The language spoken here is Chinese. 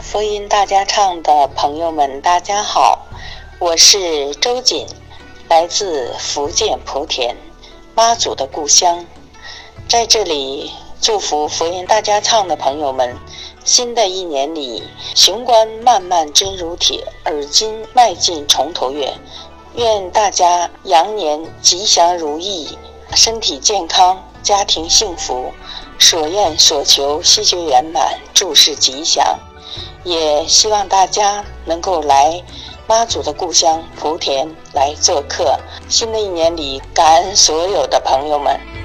福音大家唱的朋友们，大家好，我是周瑾，来自福建莆田，妈祖的故乡。在这里祝福福音大家唱的朋友们，新的一年里，雄关漫漫真如铁，耳今迈进重头月。愿大家羊年吉祥如意，身体健康，家庭幸福，所愿所求悉觉圆满，诸事吉祥。也希望大家能够来妈祖的故乡莆田来做客。新的一年里，感恩所有的朋友们。